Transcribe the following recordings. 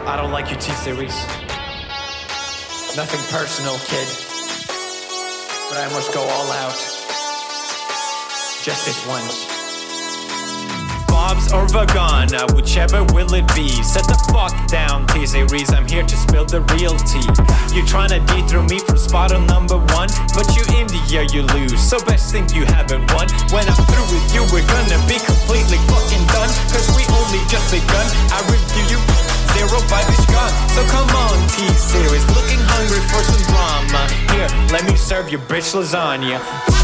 I don't like your T-Series. Nothing personal, kid. But I must go all out. Just this once. Bob's or Vagana, whichever will it be. Set the fuck down, T-Series, I'm here to spill the real tea. You tryna dethrone me from spot on number one, but you in the air you lose, so best think you haven't won. When I'm through with you, we're gonna be completely fucking done, cause we only just begun. I review you, zero by this gun. So come on, T-Series, looking hungry for some drama. Here, let me serve you bitch lasagna.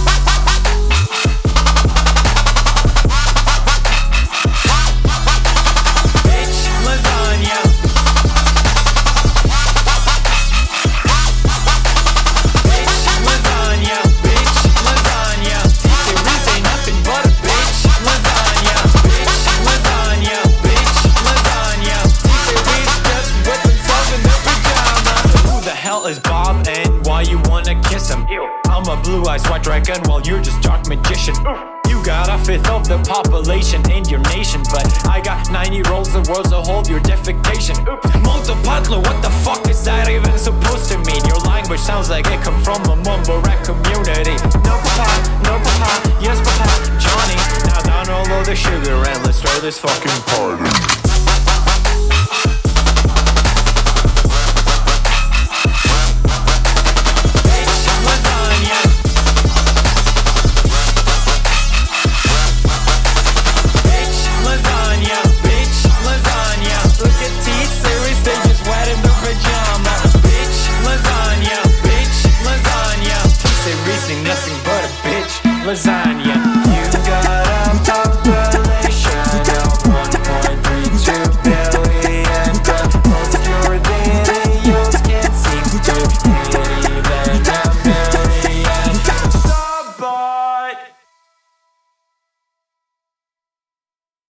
Is Bob and why you wanna kiss him? I'm a blue-eyed white dragon while you're just dark magician. You got a fifth of the population in your nation, but I got 9-year-olds the world's a whole, your defecation. Multipatlo, what the fuck is that even supposed to mean? Your language sounds like it come from a mumble rap community. No papa, yes papa, Johnny. Now down all of the sugar and let's start this fucking party.